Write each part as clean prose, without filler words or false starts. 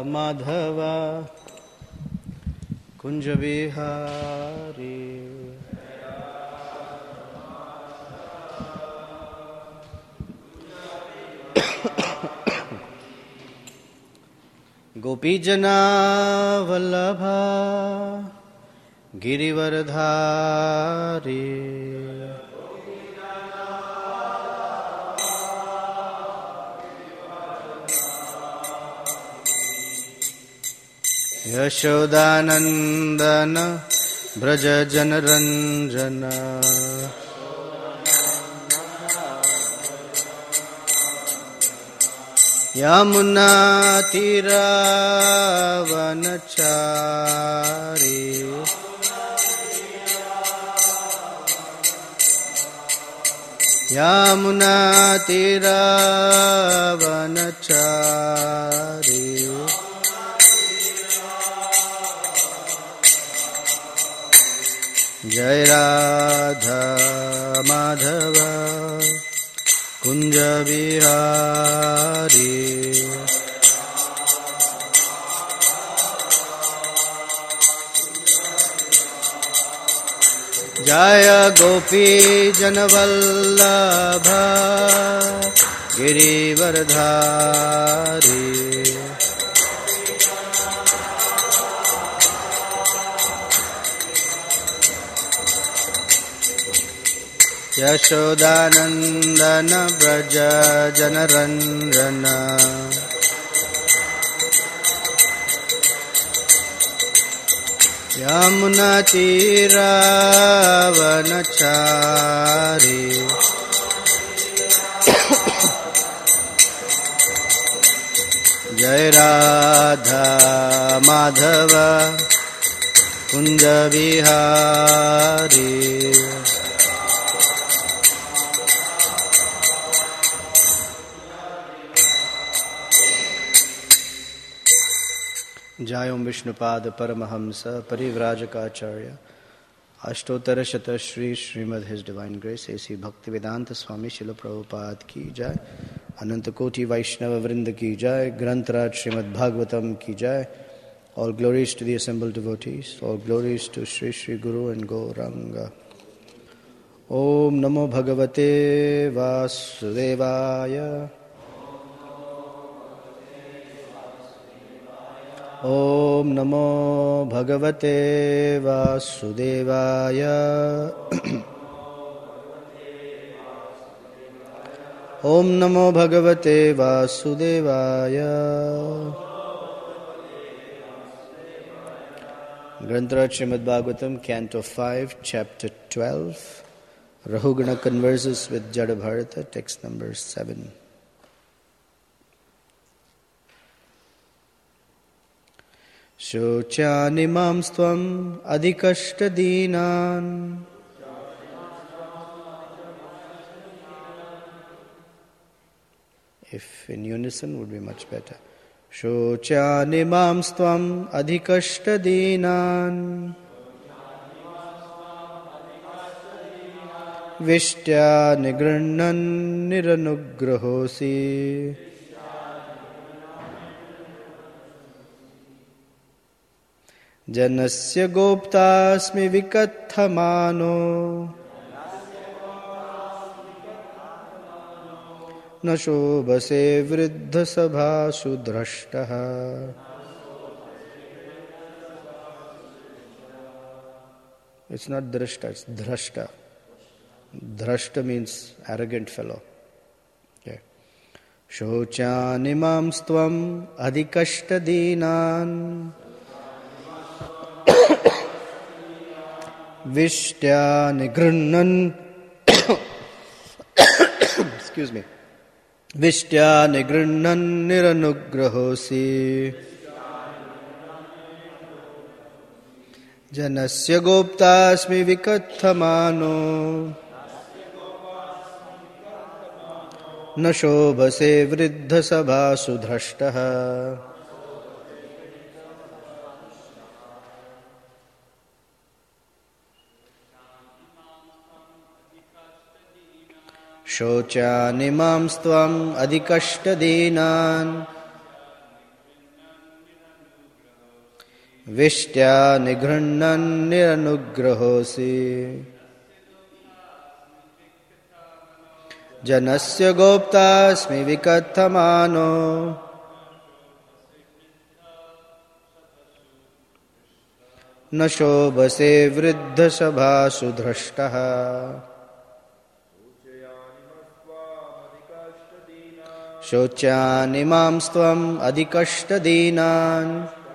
माधव कुंज विहारी। गोपीजना वल्लभा गिरिवरधारी। यशोदानंदन ब्रज जनरंजन। यमुना तीरावनचारी। यमुना तीरावनचारी। जय राधा माधव कुंज विहारी। जय गोपी जनवल्लभ गिरिवरधारी। यशोदानंदन ब्रज जनरंजन। यमुना तीरावनचारी। जय राधा माधव कुंज विहारी। जय ओम विष्णुपाद परमहंस परिव्राजकाचार्य अष्टोत्तर शत Shri Shrimad his divine grace A C Bhakti Vedanta स्वामी शिल प्रभुपाद की जय। अनंत कोटि वैष्णव वृंद की जय। ग्रंथराज श्रीमद् भागवतम की जय। All glories to the assembled devotees. All glories to Sri Sri Guru and Gauranga. Om Namo Bhagavate Vasudevaya. Om Namo Bhagavate Vasudevaya. Om Namo Bhagavate Vasudevaya. Grantaraj Srimad Bhagavatam, Canto 5, Chapter 12, Rahugana converses with Jadabharata, text number 7. Shochyanimam stvam adhikashtadinan. If in unison would be much better. Shochyanimam stvam adhikashtadinan. Vishtya nigrannan niranugrahosi. Janasya goptasmi vikathamano. न शोभसे वृद्ध सभासु द्रष्टः। It's not drashta, it's dhrashta. Dhrashta means arrogant fellow. Okay. Shochanimam stvam adhikashtadinan. Vishtya nigrunnan. Excuse me. Vishtya nigrunnan niranugrahosi. Janasya goptasmi vikathamano. न शोभसे वृद्ध सभासु धृष्टः। शोचानिमां स्त्वम् अधिकष्टदीनान्। Vishtya nighrannan niranugrahosi. Janasya goptasmi vikathamano. न शोभसे वृद्धसभासु धृष्टः शोच्यानिमां त्वम् अधिकष्टदीनान्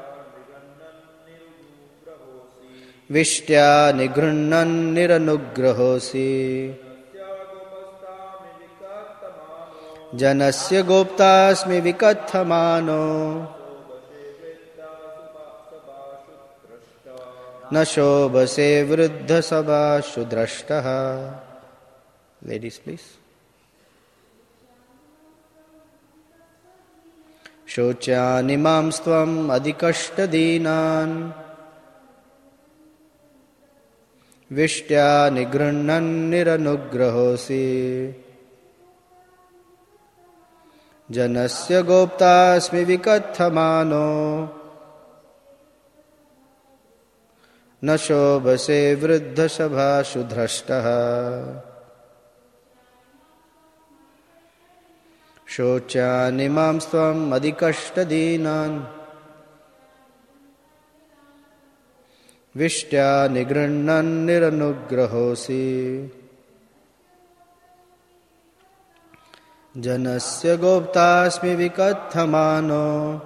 विष्ट्या निगृह्णन् निरनुग्रहोऽसि जनस्य गोप्तास्मि विकथमानो न शोभसे वृद्धसभासु द्रष्टः. Ladies, please. शोच्यानिमां त्वम् अधिकष्टदीनान् विष्ट्या निगृह्णन् निरनुग्रहोऽसि जनस्य गोप्तास्मि विकथमानो न शोभसे वृद्धसभासु धृष्टः. शोच्यानिमां त्वम् अधिकष्टदीनान् विष्ट्या निगृह्णन् निरनुग्रहोऽसि जनस्य गोप्तास्मि विकथमानो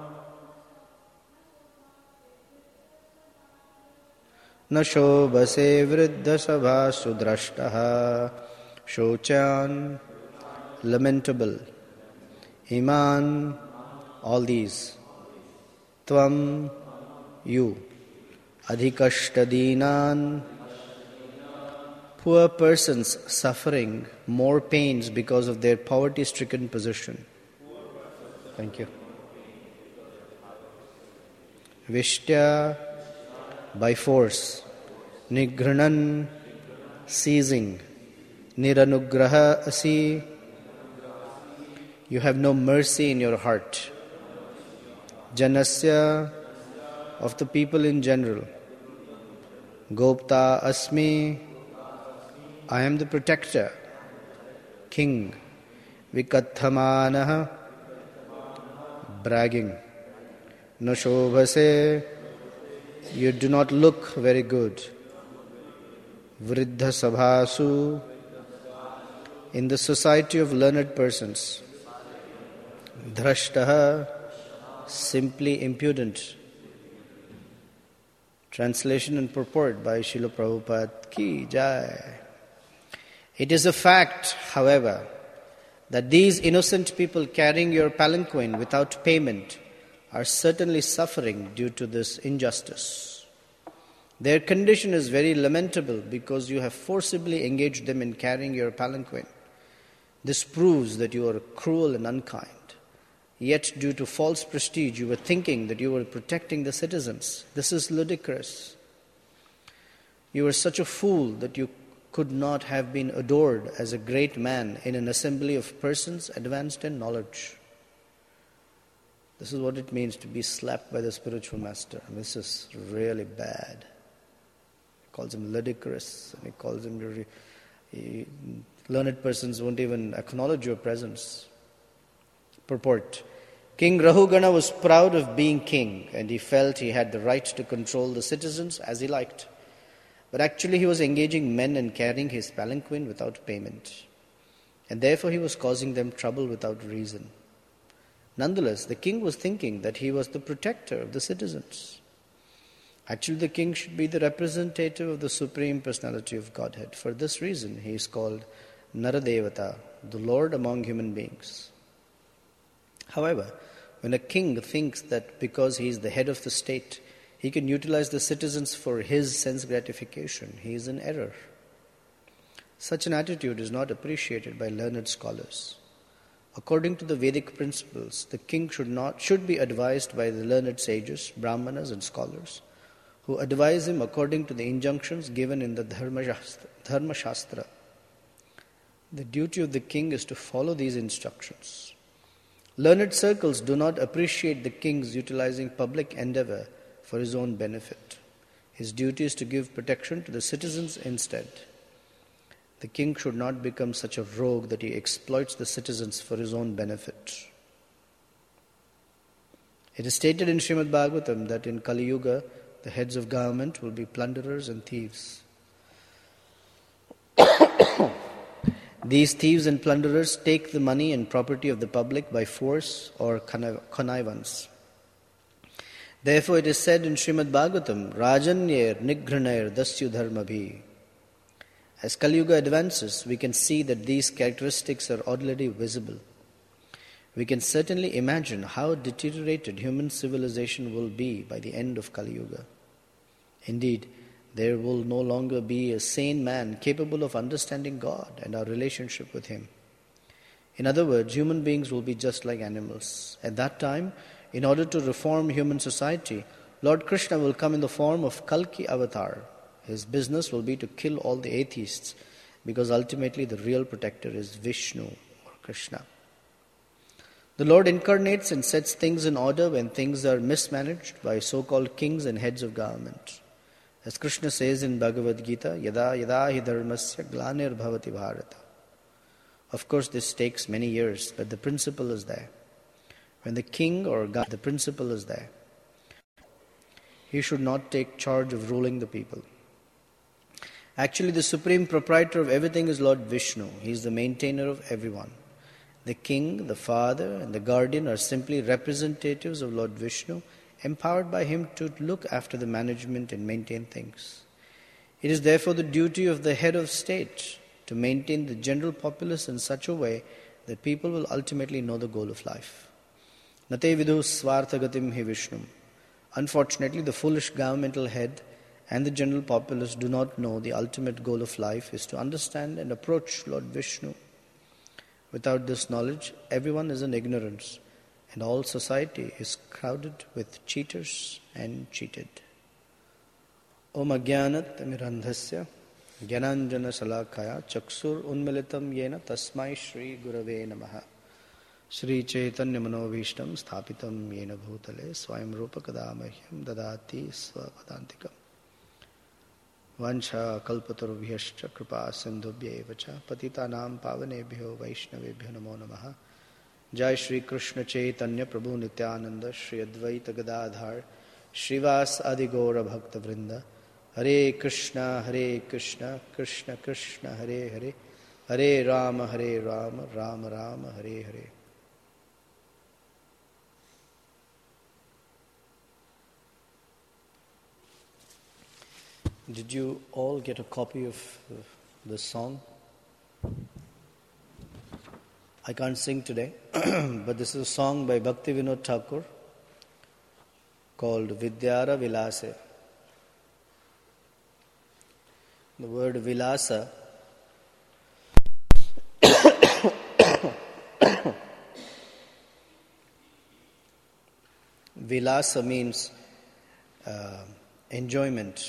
न शोभसे वृद्धसभासु द्रष्टः. Shochan, lamentable. Iman, all these. Tvam, you. Adhikashtadinan, poor persons suffering more pains because of their poverty-stricken position. Thank you. Vishtya, by force. Nighranan, seizing. Niranugraha asi, you have no mercy in your heart. Janasya, of the people in general. Gopta asmi, I am the protector, king. Vikathamanaha, bragging. No shobhase, you do not look very good. Vriddha sabhasu, in the society of learned persons. Dhrashtaha, simply impudent. Translation and purport by Srila Prabhupada ki jai. It is a fact, however, that these innocent people carrying your palanquin without payment are certainly suffering due to this injustice. Their condition is very lamentable because you have forcibly engaged them in carrying your palanquin. This proves that you are cruel and unkind. Yet, due to false prestige, you were thinking that you were protecting the citizens. This is ludicrous. You were such a fool that you could not have been adored as a great man in an assembly of persons advanced in knowledge. This is what it means to be slapped by the spiritual master. And this is really bad. He calls him ludicrous, and he calls him... learned persons won't even acknowledge your presence. Purport. King Rahugana was proud of being king, and he felt he had the right to control the citizens as he liked. But actually he was engaging men in carrying his palanquin without payment. And therefore he was causing them trouble without reason. Nonetheless, the king was thinking that he was the protector of the citizens. Actually, the king should be the representative of the Supreme Personality of Godhead. For this reason, he is called Naradevata, the Lord among human beings. However, when a king thinks that because he is the head of the state, he can utilize the citizens for his sense gratification, he is in error. Such an attitude is not appreciated by learned scholars. According to the Vedic principles, the king should be advised by the learned sages, brahmanas and scholars, who advise him according to the injunctions given in the Dharma Shastra. The duty of the king is to follow these instructions. Learned circles do not appreciate the king's utilizing public endeavor for his own benefit. His duty is to give protection to the citizens instead. The king should not become such a rogue that he exploits the citizens for his own benefit. It is stated in Srimad Bhagavatam that in Kali Yuga, the heads of government will be plunderers and thieves. These thieves and plunderers take the money and property of the public by force or connivance. Therefore it is said in Srimad Bhagavatam, Rajanyer Nighranayr Dasyu Dharmabhi. As Kali Yuga advances, we can see that these characteristics are already visible. We can certainly imagine how deteriorated human civilization will be by the end of Kali Yuga. Indeed, there will no longer be a sane man capable of understanding God and our relationship with Him. In other words, human beings will be just like animals. At that time, in order to reform human society, Lord Krishna will come in the form of Kalki Avatar. His business will be to kill all the atheists, because ultimately the real protector is Vishnu or Krishna. The Lord incarnates and sets things in order when things are mismanaged by so-called kings and heads of government. As Krishna says in Bhagavad Gita, Yada yada hi dharmasya glanir bhavati bharata. Of course, this takes many years, but the principle is there. When the king or God, the principle is there. He should not take charge of ruling the people. Actually, the supreme proprietor of everything is Lord Vishnu. He is the maintainer of everyone. The king, the father, and the guardian are simply representatives of Lord Vishnu, empowered by him to look after the management and maintain things. It is therefore the duty of the head of state to maintain the general populace in such a way that people will ultimately know the goal of life. Nate vidhu swarthagatim hi Vishnum. Unfortunately, the foolish governmental head and the general populace do not know the ultimate goal of life is to understand and approach Lord Vishnu. Without this knowledge, everyone is in ignorance, and all society is crowded with cheaters and cheated. Om Agyanat Mirandhasya Gyananjana Salakaya Chaksur Unmilitam Yena Tasmai Shri Gurave Namaha Shri Chaitanya Manovishtam Sthapitam Yena Bhutale Swayam Rupa Kadamahyam Dadati Swapadantikam Vancha kalpatarubhyascha kripa sindhubhyevacha patitanam pavanebhyo vaishnavebhyo namo namaha. Jai Shri Krishna Chaitanya Prabhu Nityananda Shri Advaita Gadadhar Shrivas Adi Gaura Bhakta Vrinda Hare Krishna Krishna Krishna Hare Hare Hare Rama Rama Rama Hare Hare. Did you all get a copy of the song? I can't sing today, but this is a song by Bhakti Vinod Thakur called Vidyara Vilase. The word Vilasa Vilasa means enjoyment.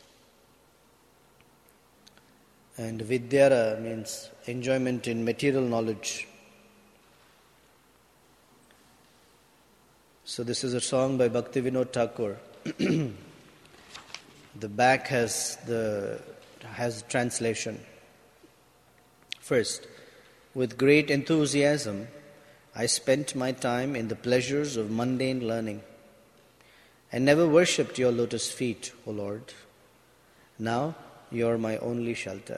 And Vidyara means enjoyment in material knowledge. So this is a song by Bhakti Vinod Thakur. The back has translation. First, with great enthusiasm, I spent my time in the pleasures of mundane learning and never worshipped your lotus feet, O Lord. Now, you are my only shelter.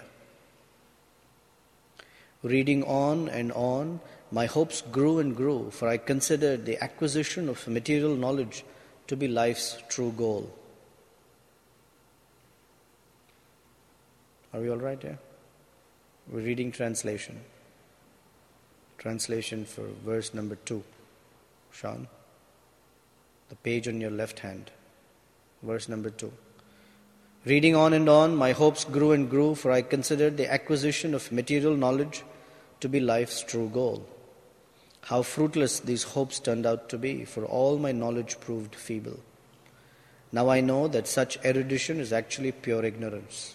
Reading on and on, my hopes grew and grew, for I considered the acquisition of material knowledge to be life's true goal. Are we all right here? We're reading translation. Translation for verse number 2. Sean, the page on your left hand. Verse number 2. Reading on and on, my hopes grew and grew, for I considered the acquisition of material knowledge to be life's true goal. How fruitless these hopes turned out to be, for all my knowledge proved feeble. Now I know that such erudition is actually pure ignorance.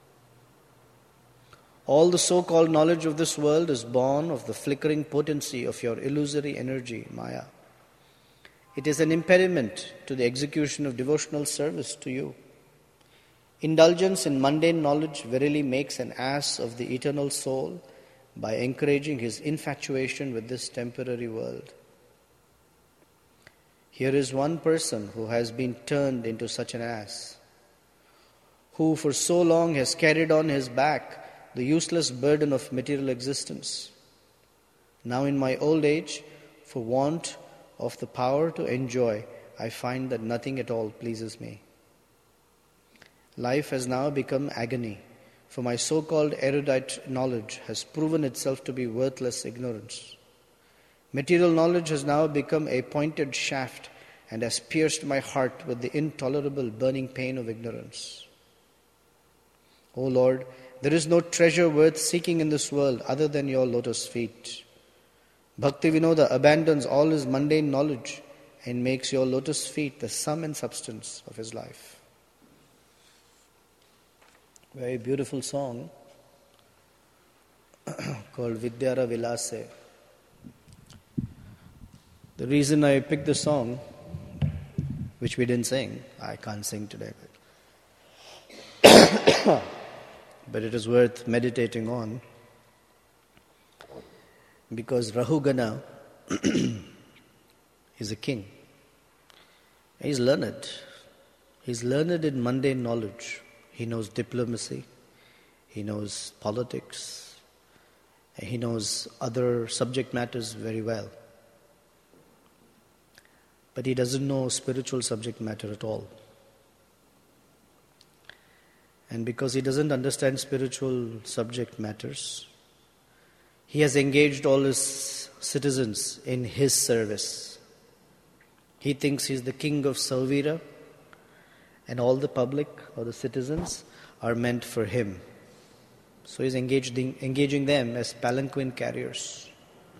All the so-called knowledge of this world is born of the flickering potency of your illusory energy, Maya. It is an impediment to the execution of devotional service to you. Indulgence in mundane knowledge verily makes an ass of the eternal soul by encouraging his infatuation with this temporary world. Here is one person who has been turned into such an ass, who for so long has carried on his back the useless burden of material existence. Now in my old age, for want of the power to enjoy, I find that nothing at all pleases me. Life has now become agony, for my so-called erudite knowledge has proven itself to be worthless ignorance. Material knowledge has now become a pointed shaft and has pierced my heart with the intolerable burning pain of ignorance. O Lord, there is no treasure worth seeking in this world other than your lotus feet. Bhaktivinoda abandons all his mundane knowledge and makes your lotus feet the sum and substance of his life. Very beautiful song called Vidyara Vilase. The reason I picked the song, which we didn't sing, I can't sing today, but it is worth meditating on, because Rahugana is a king. He's learned. He's learned in mundane knowledge. He knows diplomacy, he knows politics, he knows other subject matters very well. But he doesn't know spiritual subject matter at all. And because he doesn't understand spiritual subject matters, he has engaged all his citizens in his service. He thinks he's the king of Savira, and all the public or the citizens are meant for him. So he's engaging them as palanquin carriers.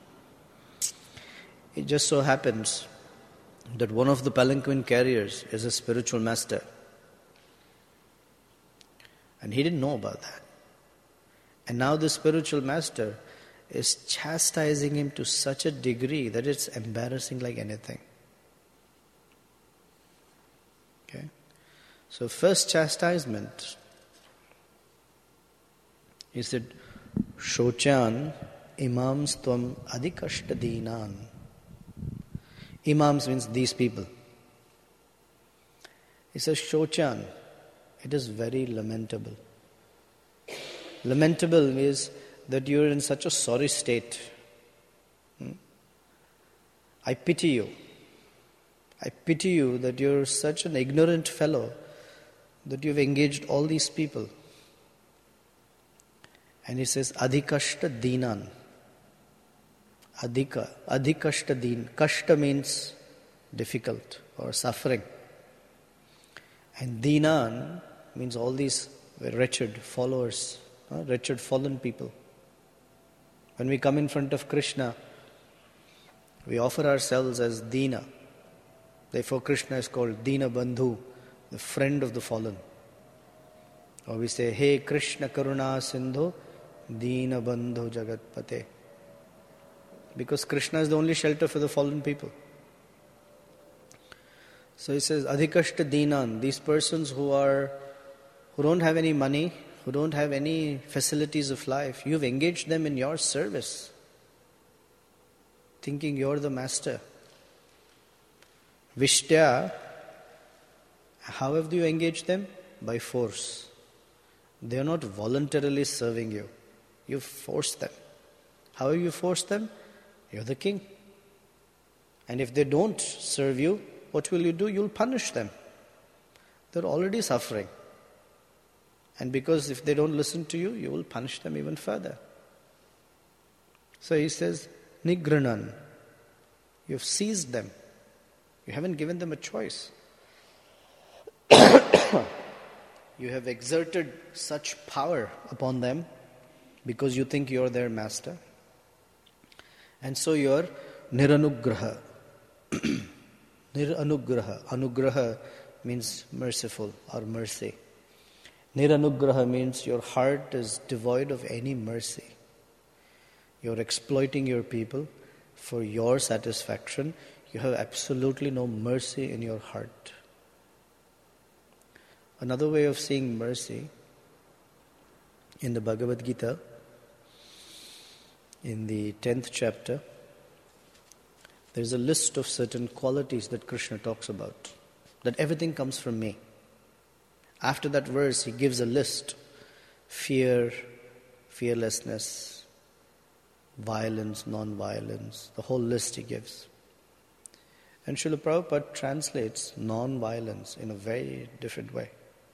It just so happens that one of the palanquin carriers is a spiritual master. And he didn't know about that. And now the spiritual master is chastising him to such a degree that it's embarrassing like anything. Okay? So first chastisement, he said, Shochan imams tvam adhikashtadinan. Imams means these people. He says, Shochan, it is very lamentable. Lamentable is that you are in such a sorry state. I pity you. I pity you that you are such an ignorant fellow that you have engaged all these people. And he says, Adhikashta dinan. Adhikashta din. Kashta means difficult or suffering. And dinan means all these wretched followers, wretched fallen people. When we come in front of Krishna, we offer ourselves as Dina. Therefore Krishna is called Dina Bandhu, the friend of the fallen. Or we say, Hey Krishna Karuna Sindhu, Dina Bandhu Jagatpate. Because Krishna is the only shelter for the fallen people. So he says, Adhikashta Dinan, these persons who don't have any money, who don't have any facilities of life, you've engaged them in your service, thinking you're the master. Vishtya, how have you engaged them? By force. They are not voluntarily serving you. You've forced them. How have you forced them? You're the king. And if they don't serve you, what will you do? You'll punish them. They're already suffering. And because if they don't listen to you, you will punish them even further. So he says, Nigranan. You've seized them. You haven't given them a choice. You have exerted such power upon them because you think you're their master. And so you're niranugraha. Niranugraha. Anugraha means merciful or mercy. Niranugraha means your heart is devoid of any mercy. You're exploiting your people for your satisfaction. you have absolutely no mercy in your heart. Another way of seeing mercy, in the Bhagavad Gita, in the 10th chapter, there is a list of certain qualities that Krishna talks about, that everything comes from me. After that verse, he gives a list: fear, fearlessness, violence, non-violence, the whole list he gives. And Srila Prabhupada translates non-violence in a very different way.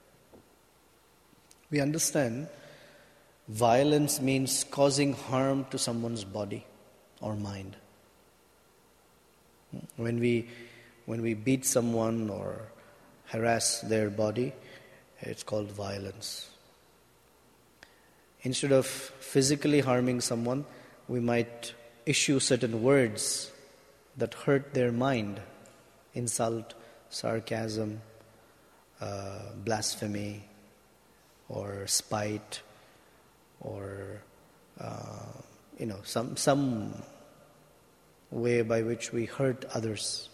We understand violence means causing harm to someone's body or mind. When we beat someone or harass their body, it's called violence. Instead of physically harming someone, we might issue certain words that hurt their mind: insult, sarcasm, blasphemy, or spite, or some way by which we hurt others.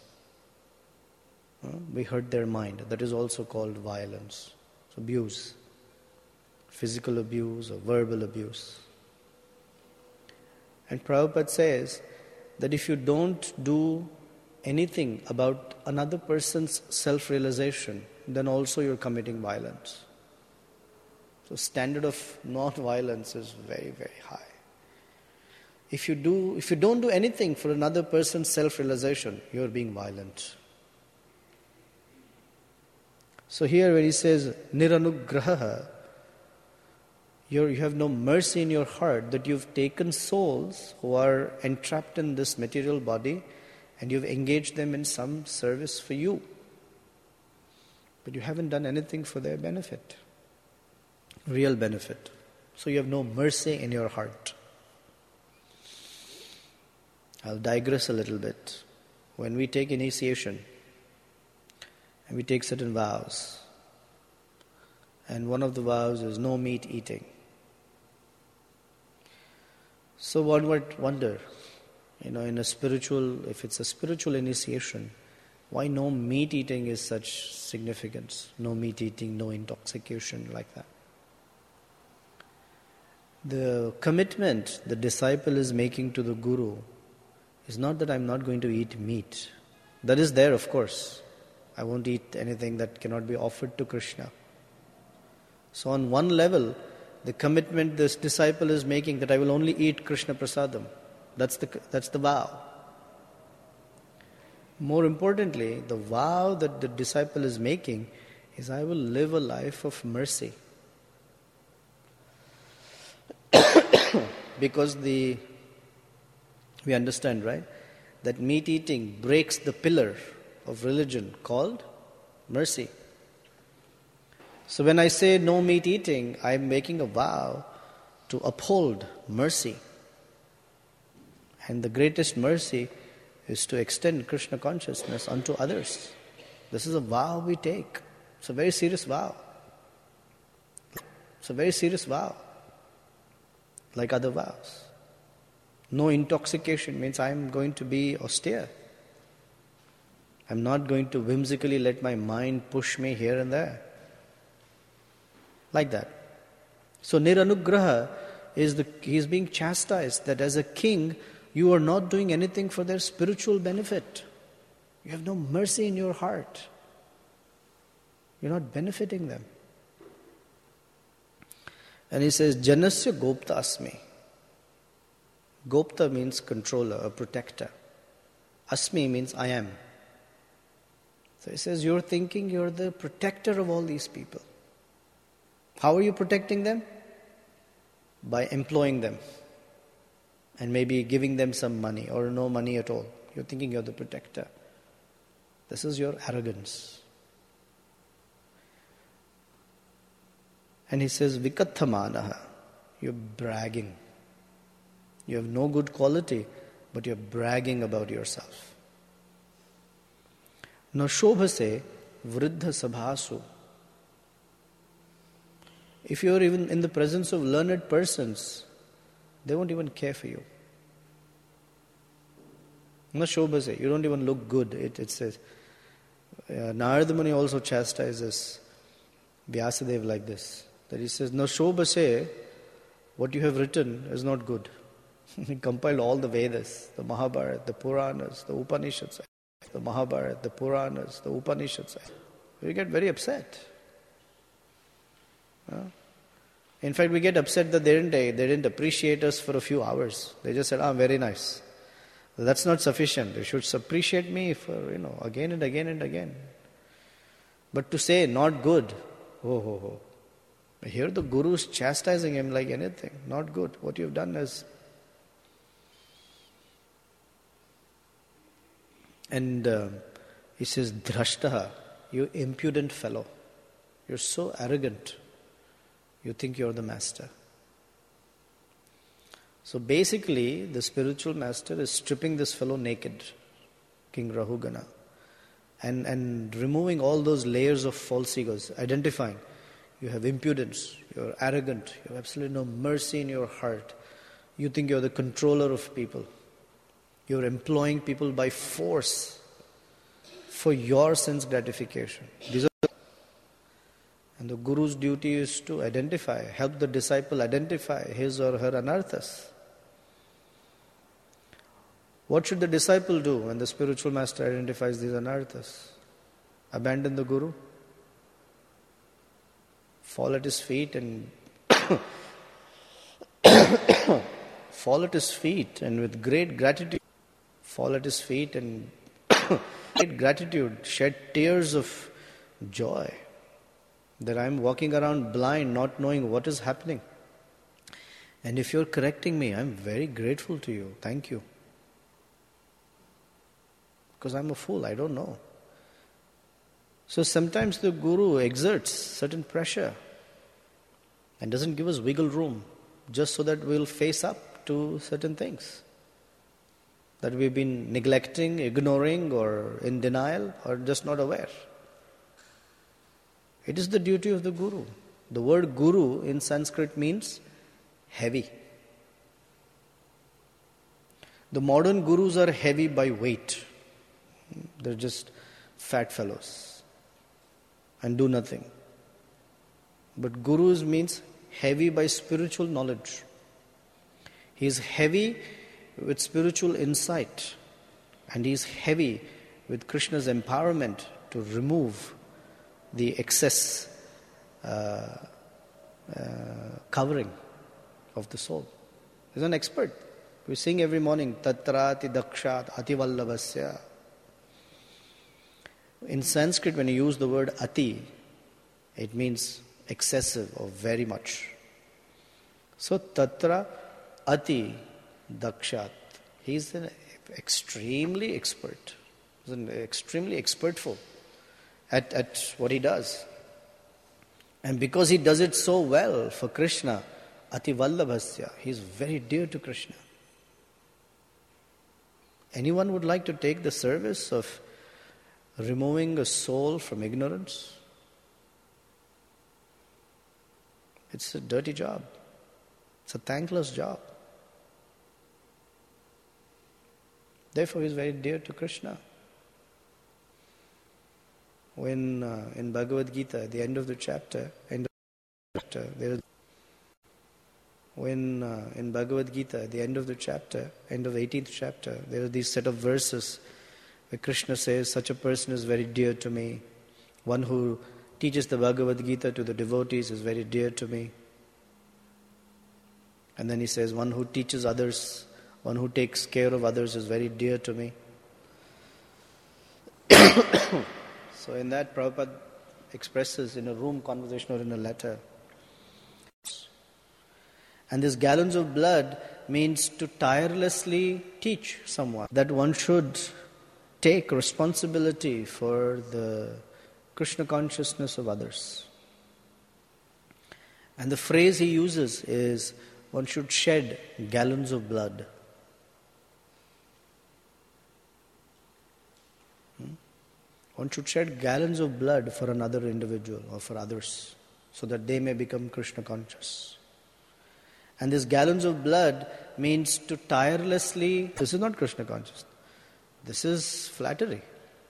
We hurt their mind. That is also called violence. It's abuse. Physical abuse or verbal abuse. And Prabhupada says that if you don't do anything about another person's self-realization, then also you're committing violence. So standard of non-violence is very, very high. If you don't do anything for another person's self-realization, you're being violent. So here when he says niranugraha, you have no mercy in your heart, that you've taken souls who are entrapped in this material body and you've engaged them in some service for you. But you haven't done anything for their benefit, real benefit. So you have no mercy in your heart. I'll digress a little bit. When we take initiation and we take certain vows, and one of the vows is no meat eating. So one would wonder, if it's a spiritual initiation, why no meat eating is such significance? No meat eating, no intoxication, like that. The commitment the disciple is making to the Guru is not that I'm not going to eat meat. That is there, of course. I won't eat anything that cannot be offered to Krishna. So on one level, the commitment this disciple is making that I will only eat Krishna Prasadam. That's the vow. More importantly, the vow that the disciple is making is I will live a life of mercy. Because we understand, right, that meat eating breaks the pillar of religion called mercy. So when I say no meat eating, I am making a vow to uphold mercy. And the greatest mercy is to extend Krishna consciousness unto others. This is a vow we take. It's a very serious vow. It's a very serious vow. Like other vows. No intoxication means I am going to be austere. I'm not going to whimsically let my mind push me here and there. Like that. So niranugraha he is being chastised that as a king, you are not doing anything for their spiritual benefit. You have no mercy in your heart. You're not benefiting them. And he says, Janasya Gopta Asmi. Gopta means controller, a protector. Asmi means I am. So he says, you're thinking you're the protector of all these people. How are you protecting them? By employing them. And maybe giving them some money or no money at all. You're thinking you're the protector. This is your arrogance. And he says, Vikathamanaha. You're bragging. You have no good quality, but you're bragging about yourself. Na shobhase vriddha sabhasu. If you're even in the presence of learned persons, they won't even care for you. No shobhase. You don't even look good. It says. Narada Muni also chastises Vyasadeva like this. That he says, no shobhase, what you have written is not good. He compiled all the Vedas, the Mahabharata, the Puranas, the Upanishads. The Mahabharata, the Puranas, the Upanishads. We get very upset. In fact, we get upset that they didn't appreciate us for a few hours. They just said, very nice. That's not sufficient. You should appreciate me for, again and again and again. But to say not good, Here the Guru is chastising him like anything. Not good. What you've done is... And he says, Dhrashtaha, you impudent fellow. You're so arrogant. You think you're the master. So basically, the spiritual master is stripping this fellow naked, King Rahugana, and removing all those layers of false egos, identifying. You have impudence, you're arrogant, you have absolutely no mercy in your heart. You think you're the controller of people. You're employing people by force for your sense gratification. And the Guru's duty is to identify, help the disciple identify his or her anarthas. What should the disciple do when the spiritual master identifies these anarthas? Abandon the Guru? Fall at his feet and fall at his feet and with great gratitude fall at his feet and great gratitude shed tears of joy that I'm walking around blind, not knowing what is happening. And if you're correcting me, I'm very grateful to you. Thank you. Because I'm a fool, I don't know. So sometimes the Guru exerts certain pressure and doesn't give us wiggle room just so that we'll face up to certain things that we've been neglecting, ignoring, or in denial, or just not aware. It is the duty of the Guru. The word Guru in Sanskrit means heavy. The modern Gurus are heavy by weight. They're just fat fellows and do nothing. But Gurus means heavy by spiritual knowledge. He is heavy with spiritual insight, and he is heavy with Krishna's empowerment to remove the excess covering of the soul. He's an expert. We sing every morning, Tatrati Dakshat Ativallabhasya. In Sanskrit, when you use the word Ati, it means excessive or very much. So Tatra Ati Dakshat. He's an extremely expert. He's an extremely expertful at what he does. And because he does it so well for Krishna, Ati Vallabhasya, he's very dear to Krishna. Anyone would like to take the service of removing a soul from ignorance? It's a dirty job. It's a thankless job. Therefore, he is very dear to Krishna. When in Bhagavad Gita, at the end of the chapter, in Bhagavad Gita, at the end of the chapter, end of the 18th chapter, there are these set of verses where Krishna says, such a person is very dear to me. One who teaches the Bhagavad Gita to the devotees is very dear to me. And then he says, one who teaches others, one who takes care of others is very dear to me. So in that, Prabhupada expresses in a room conversation or in a letter. And this gallons of blood means to tirelessly teach someone that one should take responsibility for the Krishna consciousness of others. And the phrase he uses is, one should shed gallons of blood. One should shed gallons of blood for another individual or for others so that they may become Krishna conscious. And this gallons of blood means to tirelessly, this is not Krishna consciousness, This is flattery.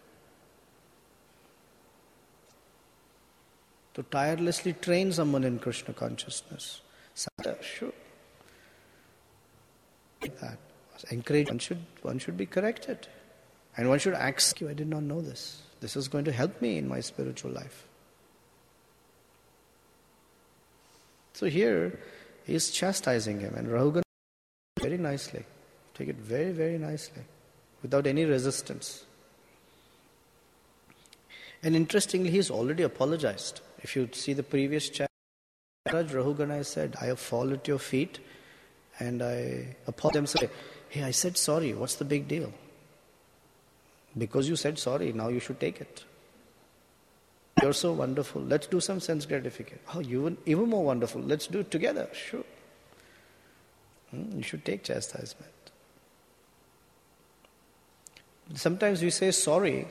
To tirelessly train someone in Krishna consciousness. Sure. That. Encourage. One should be corrected. And one should ask you, I did not know this. This is going to help me in my spiritual life. So here, he is chastising him. And Rahugan very nicely. Take it very, very nicely. Without any resistance. And interestingly, he has already apologized. If you see the previous chapter, Rahugana said, I have fallen at your feet and I apologize. Say, hey, I said sorry. What's the big deal? Because you said sorry, now you should take it. You're so wonderful. Let's do some sense gratification. Oh, even more wonderful. Let's do it together. Sure. You should take chastisement. Sometimes we say sorry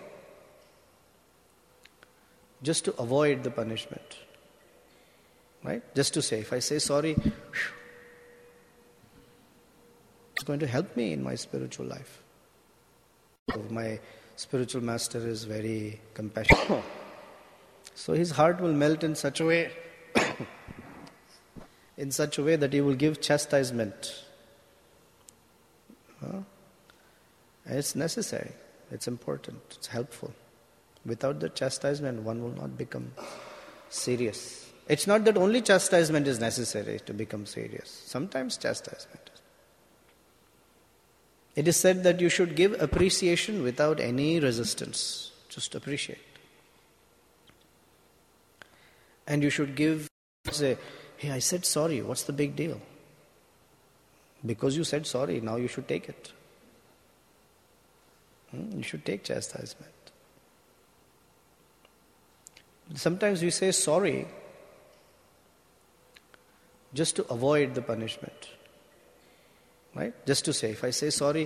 just to avoid the punishment. Right? Just to say, if I say sorry, it's going to help me in my spiritual life. My spiritual master is very compassionate. So his heart will melt in such a way, that he will give chastisement. And it's necessary, it's important, it's helpful. Without the chastisement, one will not become serious. It's not that only chastisement is necessary to become serious. Sometimes chastisement is. It is said that you should give appreciation without any resistance. Just appreciate. And you should say, hey, I said sorry, what's the big deal? Because you said sorry, now you should take it. You should take chastisement. Sometimes we say sorry just to avoid the punishment. Right? Just to say, if I say sorry,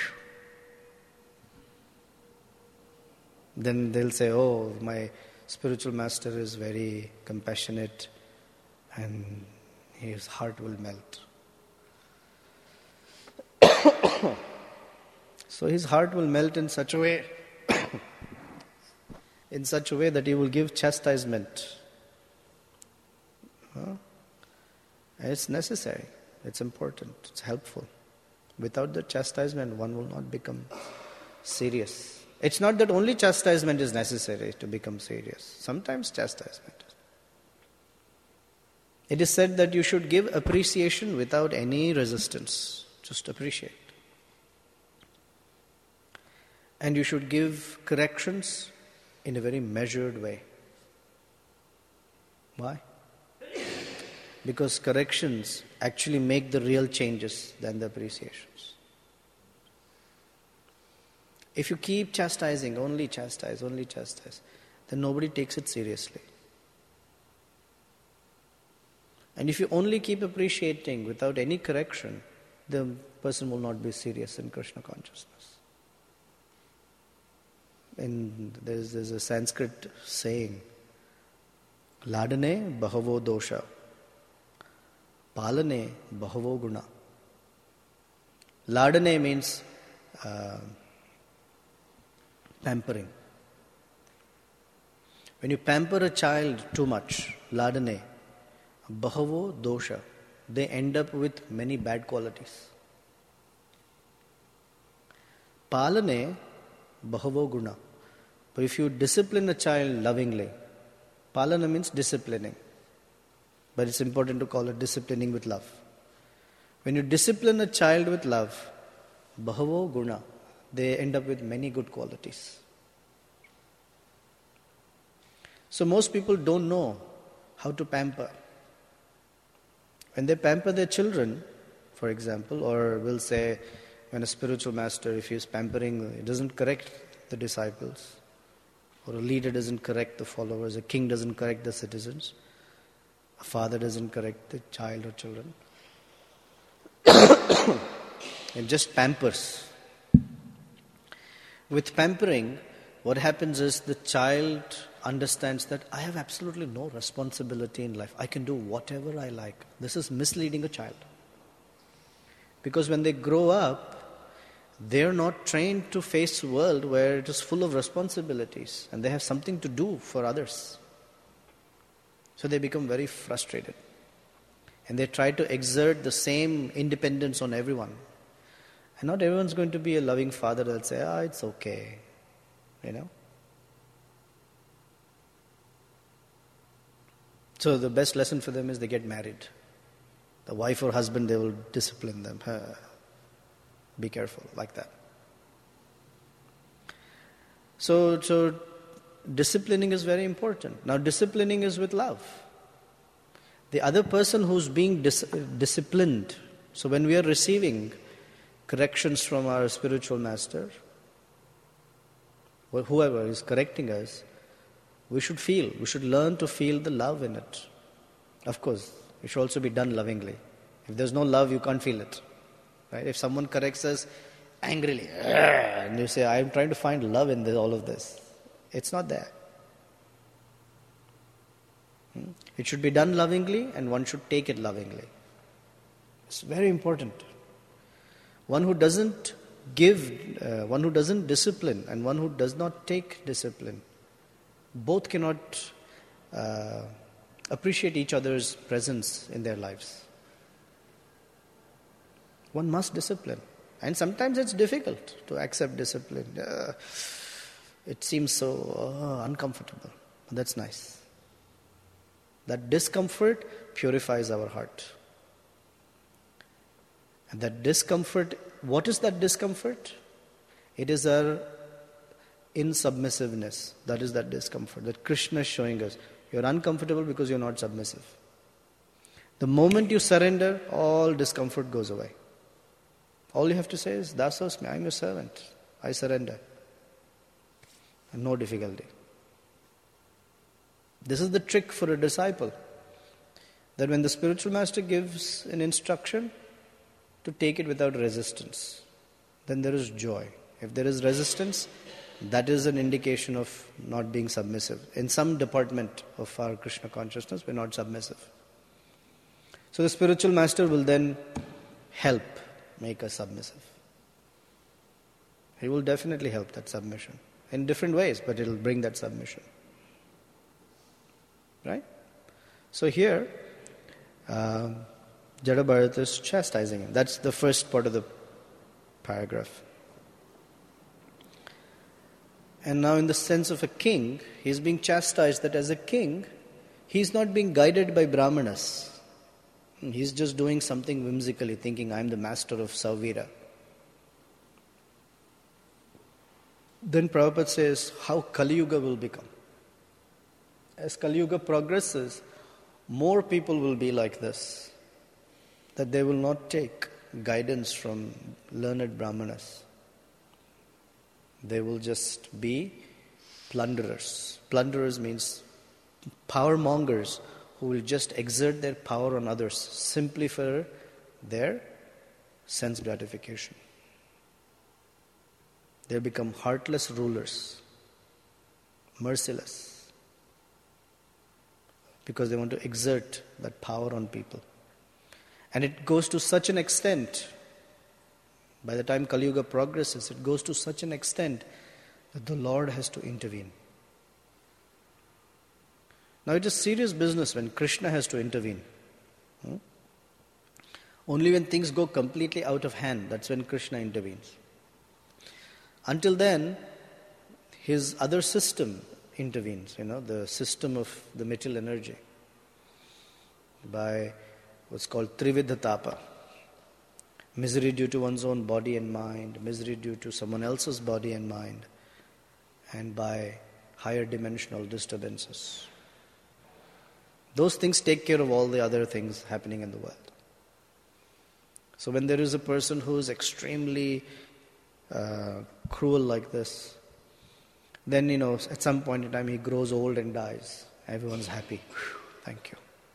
then they'll say, oh, my spiritual master is very compassionate and his heart will melt. So his heart will melt in such a way, that he will give chastisement. And it's necessary, it's important, it's helpful. Without the chastisement, one will not become serious. It's not that only chastisement is necessary to become serious. Sometimes chastisement. It is said that you should give appreciation without any resistance. Just appreciate. And you should give corrections in a very measured way. Why? Because corrections actually make the real changes than the appreciations. If you keep chastising, only chastise, then nobody takes it seriously. And if you only keep appreciating without any correction, the person will not be serious in Krishna consciousness. And there's a Sanskrit saying, Ladane bahavo dosha, palane bahavo guna. Ladane means pampering. When you pamper a child too much, ladane, bahavo dosha, they end up with many bad qualities. Palane bahavo guna. But if you discipline a child lovingly, palana means disciplining. But it's important to call it disciplining with love. When you discipline a child with love, bahavo guna, they end up with many good qualities. So most people don't know how to pamper. When they pamper their children, for example, or will say, when a spiritual master, if he is pampering, he doesn't correct the disciples, or a leader doesn't correct the followers, a king doesn't correct the citizens, a father doesn't correct the child or children. It just pampers. With pampering, what happens is the child understands that I have absolutely no responsibility in life. I can do whatever I like. This is misleading a child. Because when they grow up, they're not trained to face a world where it is full of responsibilities and they have something to do for others. So they become very frustrated. And they try to exert the same independence on everyone. And not everyone's going to be a loving father that'll say, it's okay, So the best lesson for them is they get married. The wife or husband, they will discipline them. Be careful, like that. So disciplining is very important. Now disciplining is with love. The other person who's being disciplined, so when we are receiving corrections from our spiritual master, or whoever is correcting us, we should learn to feel the love in it. Of course, it should also be done lovingly. If there's no love, you can't feel it. Right? If someone corrects us angrily, and you say, I'm trying to find love in all of this, it's not there. It should be done lovingly, and one should take it lovingly. It's very important. One who doesn't one who doesn't discipline, and one who does not take discipline, both cannot appreciate each other's presence in their lives. One must discipline. And sometimes it's difficult to accept discipline. It seems so uncomfortable. But that's nice. That discomfort purifies our heart. And that discomfort, what is that discomfort? It is our insubmissiveness. That is that discomfort that Krishna is showing us. You're uncomfortable because you're not submissive. The moment you surrender, all discomfort goes away. All you have to say is, Dasosmi, I'm your servant. I surrender. And no difficulty. This is the trick for a disciple. That when the spiritual master gives an instruction, to take it without resistance. Then there is joy. If there is resistance, that is an indication of not being submissive. In some department of our Krishna consciousness, we're not submissive. So the spiritual master will then help make us submissive. He will definitely help that submission. In different ways, but it will bring that submission. Right? So here, Jada Bharat is chastising him. That's the first part of the paragraph. And now in the sense of a king, he's being chastised that as a king, he's not being guided by brahmanas. He's just doing something whimsically, thinking, I'm the master of Savira. Then Prabhupada says how Kali Yuga will become. As Kali Yuga progresses, more people will be like this. That they will not take guidance from learned brahmanas. They will just be plunderers. Plunderers means power mongers who will just exert their power on others simply for their sense gratification. They'll become heartless rulers, merciless, because they want to exert that power on people. And it goes to such an extent, by the time Kali Yuga progresses, it goes to such an extent that the Lord has to intervene. Now it is serious business when Krishna has to intervene. Only when things go completely out of hand, that's when Krishna intervenes. Until then, his other system intervenes, the system of the material energy, by what's called Trividha Tapa. Misery due to one's own body and mind, misery due to someone else's body and mind, and by higher dimensional disturbances. Those things take care of all the other things happening in the world. So when there is a person who is extremely cruel like this, then, at some point in time he grows old and dies. Everyone's happy. Thank you.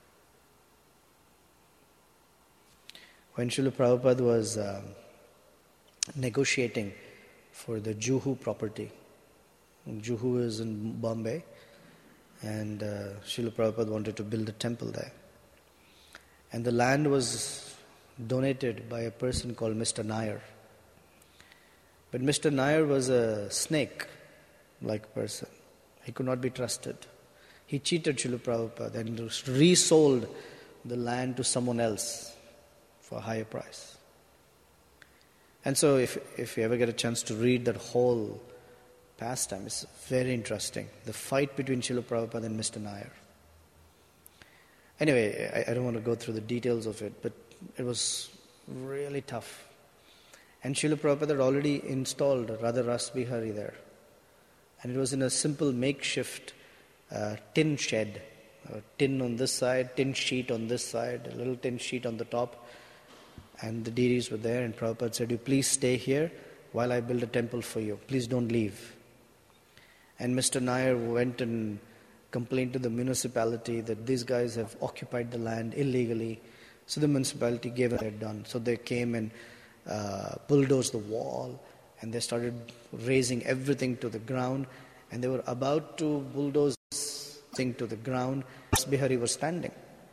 When Srila Prabhupada was negotiating for the Juhu property, Juhu is in Bombay, and Srila Prabhupada wanted to build a temple there. And the land was donated by a person called Mr. Nair. But Mr. Nair was a snake-like person. He could not be trusted. He cheated Srila Prabhupada and resold the land to someone else for a higher price. And so if you ever get a chance to read that whole pastime, it's very interesting. The fight between Srila Prabhupada and Mr. Nair. Anyway, I don't want to go through the details of it, but it was really tough. And Srila Prabhupada had already installed Radha Ras Bihari there. And it was in a simple makeshift tin shed. A tin on this side, tin sheet on this side, a little tin sheet on the top. And the deities were there, and Prabhupada said, "You please stay here while I build a temple for you. Please don't leave." And Mr. Nair went and complained to the municipality that these guys have occupied the land illegally. So the municipality gave what they had done. So they came and bulldozed the wall, and they started raising everything to the ground, and they were about to bulldoze thing to the ground. Bihari was standing.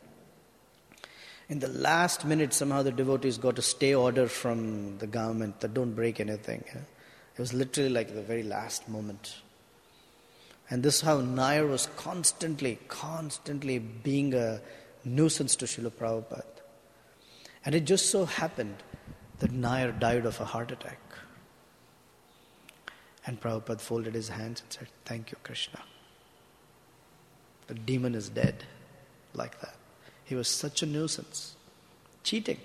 In the last minute, somehow the devotees got a stay order from the government that don't break anything. It was literally like the very last moment. And this is how Nair was constantly being a nuisance to Srila Prabhupada. And it just so happened that Nair died of a heart attack. And Prabhupada folded his hands and said, "Thank you, Krishna. The demon is dead," like that. He was such a nuisance. Cheating.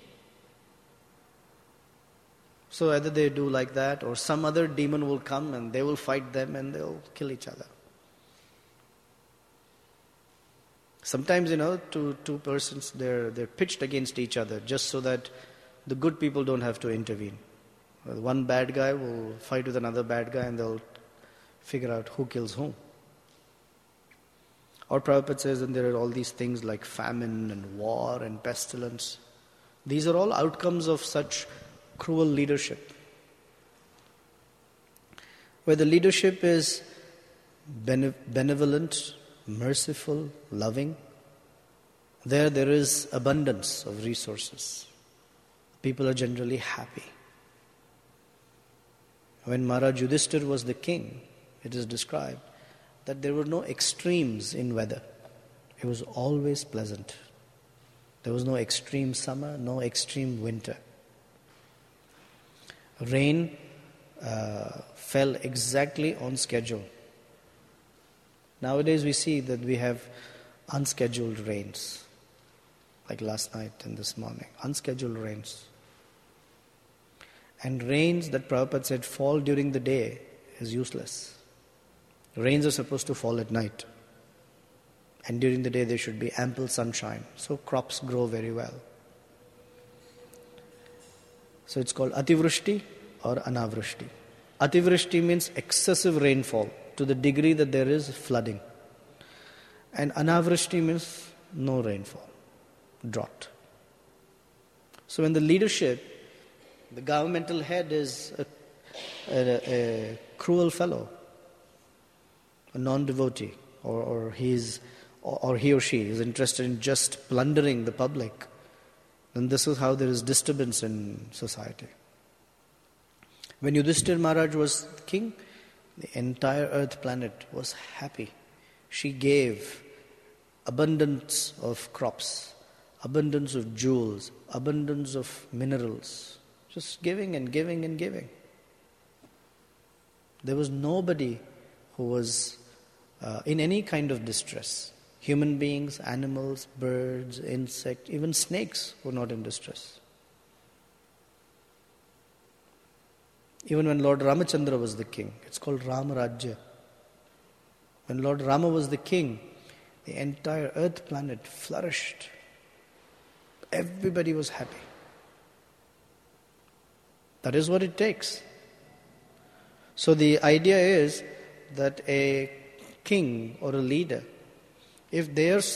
So either they do like that, or some other demon will come and they will fight them and they'll kill each other. Sometimes, two persons, they're pitched against each other just so that the good people don't have to intervene. One bad guy will fight with another bad guy and they'll figure out who kills whom. Or Prabhupada says that there are all these things like famine and war and pestilence. These are all outcomes of such cruel leadership. Where the leadership is benevolent, merciful, loving, there is abundance of resources. People are generally happy. When Maharaj Yudhishthira was the king, it is described that there were no extremes in weather. It was always pleasant. There was no extreme summer, no extreme winter. Rain fell exactly on schedule. Nowadays we see that we have unscheduled rains, like last night and this morning. Unscheduled rains. And rains that Prabhupada said fall during the day is useless. Rains are supposed to fall at night. And during the day there should be ample sunshine. So crops grow very well. So it's called Ativrushti or Anavrushti. Ativrushti means excessive rainfall to the degree that there is flooding. And Anavrushti means no rainfall, drought. So when the leadership, the governmental head is a cruel fellow, a non-devotee, or he or she is interested in just plundering the public, then this is how there is disturbance in society. When Yudhishthira Maharaj was king, the entire earth planet was happy. She gave abundance of crops, abundance of jewels, abundance of minerals, just giving and giving and giving. There was nobody who was in any kind of distress. Human beings, animals, birds, insects, even snakes were not in distress. Even when Lord Ramachandra was the king, it's called Rama Rajya. When Lord Rama was the king, the entire earth planet flourished. Everybody was happy. That is what it takes. So the idea is that a king or a leader, if they are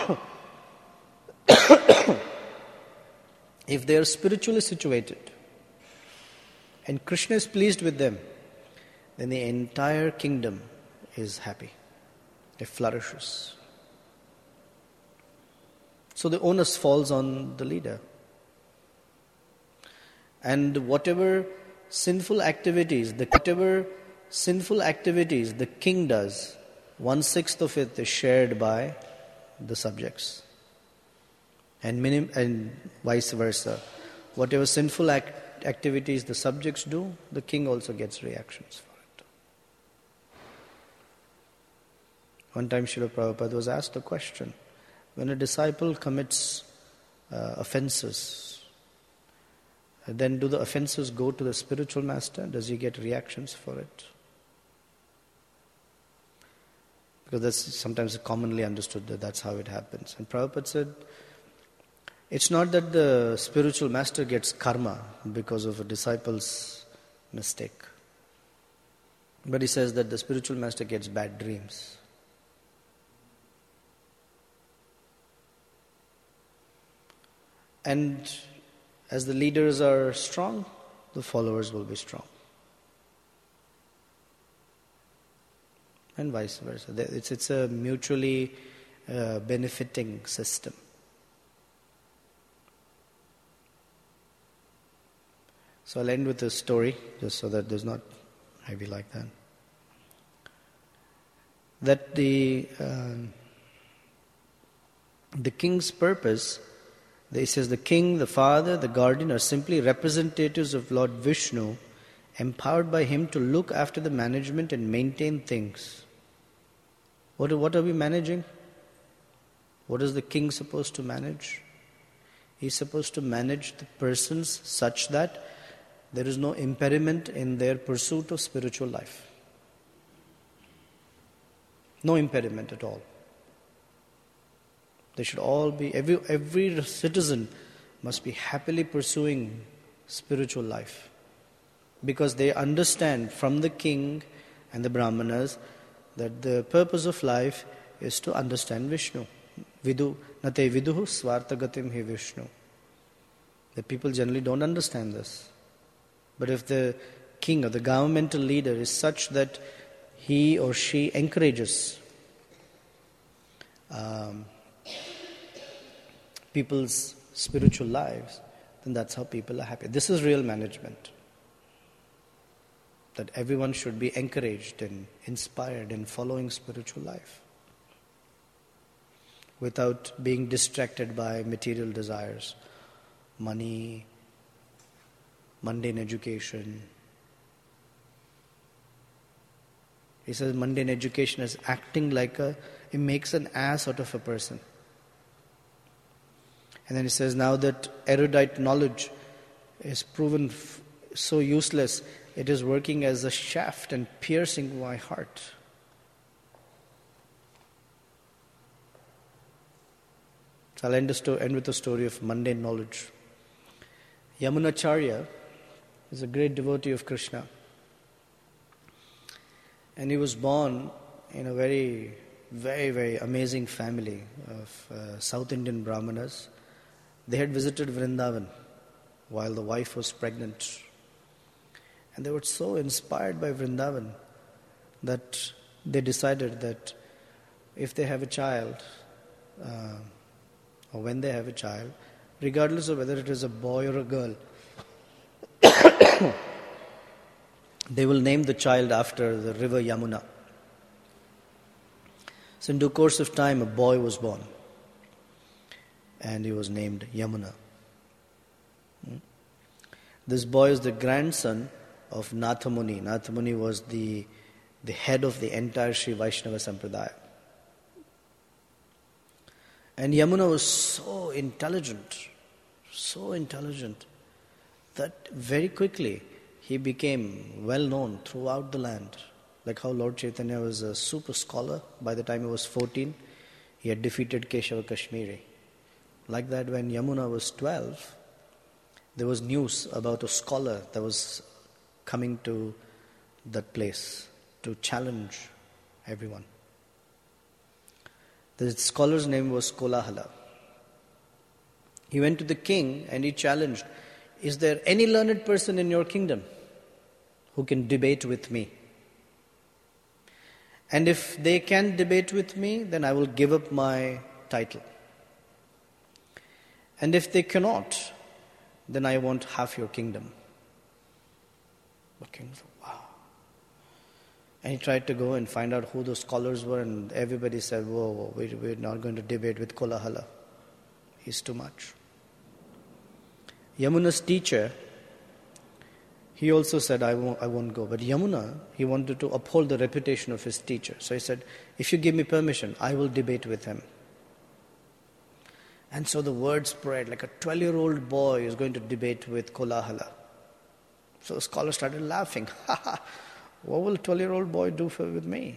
spiritually situated and Krishna is pleased with them, then the entire kingdom is happy. It flourishes. So the onus falls on the leader. And whatever sinful activities, whatever sinful activities the king does, 1/6 of it is shared by the subjects. And vice versa. Whatever sinful activities the subjects do, the king also gets reactions for it. One time Srila Prabhupada was asked a question. When a disciple commits offenses, then do the offenses go to the spiritual master? Does he get reactions for it? Because that's sometimes commonly understood that that's how it happens. And Prabhupada said, it's not that the spiritual master gets karma because of a disciple's mistake. But he says that the spiritual master gets bad dreams. And as the leaders are strong, the followers will be strong. And vice versa. It's a mutually benefiting system. So I'll end with a story, just so that there's not heavy like that. That the king's purpose, he says the king, the father, the guardian are simply representatives of Lord Vishnu, empowered by him to look after the management and maintain things. What are we managing? What is the king supposed to manage? He's supposed to manage the persons such that there is no impediment in their pursuit of spiritual life. No impediment at all. They should all be, every citizen must be happily pursuing spiritual life. Because they understand from the king and the brahmanas that the purpose of life is to understand Vishnu. Vidu, nate viduhu svartagatim hi Vishnu. The people generally don't understand this. But if the king or the governmental leader is such that he or she encourages people's spiritual lives, then that's how people are happy. This is real management. That everyone should be encouraged and inspired in following spiritual life without being distracted by material desires, money, mundane education. He says mundane education is acting like it makes an ass out of a person. And then he says now that erudite knowledge is proven so useless, it is working as a shaft and piercing my heart. So I'll end with a story of mundane knowledge. Yamunacharya is a great devotee of Krishna. And he was born in a very, very, very amazing family of South Indian Brahmanas. They had visited Vrindavan while the wife was pregnant. And they were so inspired by Vrindavan that they decided that if they have a child, or when they have a child, regardless of whether it is a boy or a girl, they will name the child after the river Yamuna. So in due course of time, a boy was born. And he was named Yamuna. This boy is the grandson of Nathamuni. Nathamuni was the head of the entire Sri Vaishnava Sampradaya. And Yamuna was so intelligent, that very quickly he became well known throughout the land. Like how Lord Chaitanya was a super scholar. By the time he was 14, he had defeated Keshava Kashmiri. Like that, when Yamuna was 12, there was news about a scholar that was coming to that place to challenge everyone. The scholar's name was Kolahala. He went to the king and he challenged, is there any learned person in your kingdom who can debate with me? And if they can debate with me, then I will give up my title. And if they cannot, then I want half your kingdom. The king said, wow. And he tried to go and find out who those scholars were, and everybody said, whoa, we're not going to debate with Kolahala. He's too much. Yamuna's teacher, he also said, I won't go. But Yamuna, he wanted to uphold the reputation of his teacher. So he said, if you give me permission, I will debate with him. And so the word spread, like a 12-year-old boy is going to debate with Kolahala. So scholars started laughing. What will a 12-year-old boy do with me?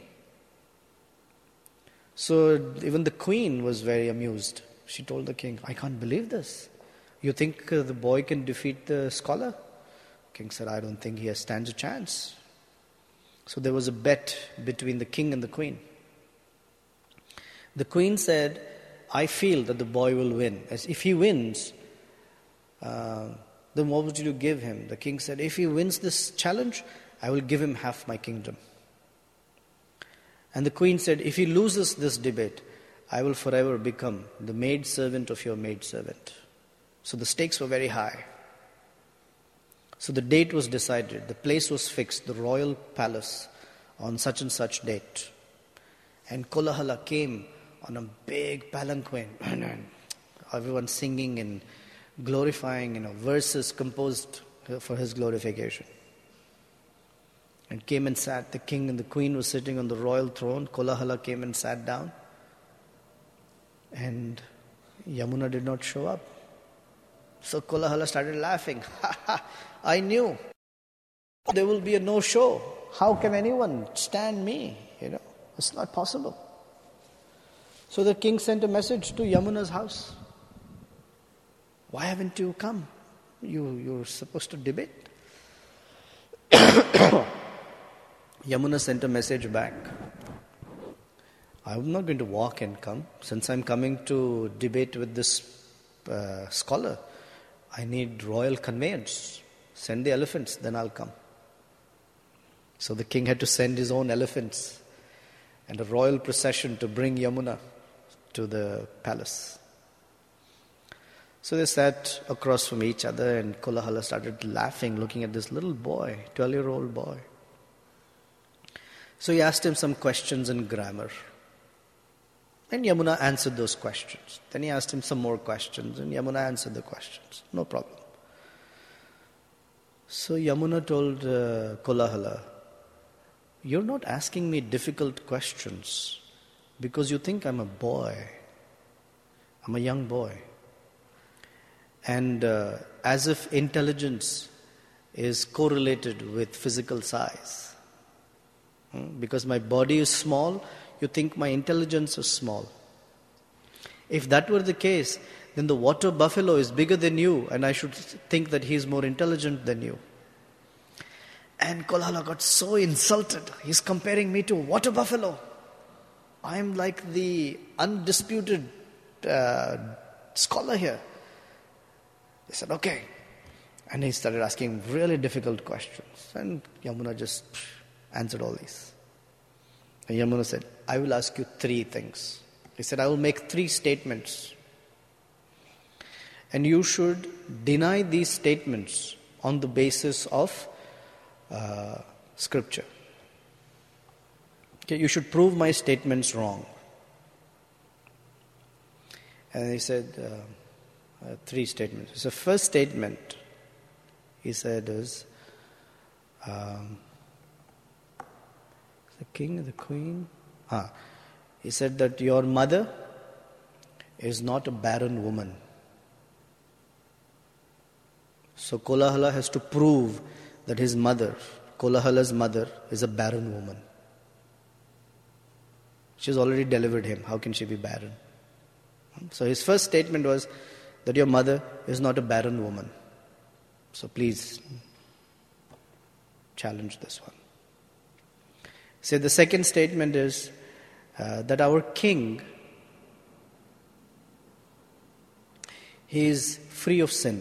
So even the queen was very amused. She told the king, I can't believe this. You think the boy can defeat the scholar? King said, I don't think he stands a chance. So there was a bet between the king and the queen. The queen said, I feel that the boy will win. As if he wins, then what would you give him? The king said, if he wins this challenge, I will give him half my kingdom. And the queen said, if he loses this debate, I will forever become the maidservant of your maidservant. So the stakes were very high. So the date was decided, the place was fixed, the royal palace on such and such date. And Kolahala came on a big palanquin, everyone singing and glorifying, verses composed for his glorification. And came and sat. The king and the queen were sitting on the royal throne. Kolahala came and sat down. And Yamuna did not show up. So Kolahala started laughing. I knew there will be a no-show. How can anyone stand me? It's not possible. So the king sent a message to Yamuna's house. Why haven't you come? You're supposed to debate. Yamuna sent a message back. I'm not going to walk and come. Since I'm coming to debate with this scholar, I need royal conveyance. Send the elephants, then I'll come. So the king had to send his own elephants and a royal procession to bring Yamuna to the palace. So they sat across from each other, and Kolahala started laughing, looking at this little boy, 12-year-old boy. So he asked him some questions in grammar. And Yamuna answered those questions. Then he asked him some more questions, and Yamuna answered the questions. No problem. So Yamuna told Kolahala, you're not asking me difficult questions because you think I'm a boy. I'm a young boy. And as if intelligence is correlated with physical size. Because my body is small, you think my intelligence is small. If that were the case, then the water buffalo is bigger than you, and I should think that he is more intelligent than you. And Kolahala got so insulted. He's comparing me to a water buffalo. I'm like the undisputed scholar here. He said, okay. And he started asking really difficult questions. And Yamuna just answered all these. And Yamuna said, I will ask you 3 things. He said, I will make 3 statements. And you should deny these statements on the basis of scripture. Okay, you should prove my statements wrong. And he said 3 statements. So first statement, he said, is the king, the queen. He said that your mother is not a barren woman. So Kolahala has to prove that his mother, Kolahala's mother, is a barren woman. She's already delivered him. How can she be barren? So his first statement was that your mother is not a barren woman. So please challenge this one. So the second statement is that our king, he is free of sin.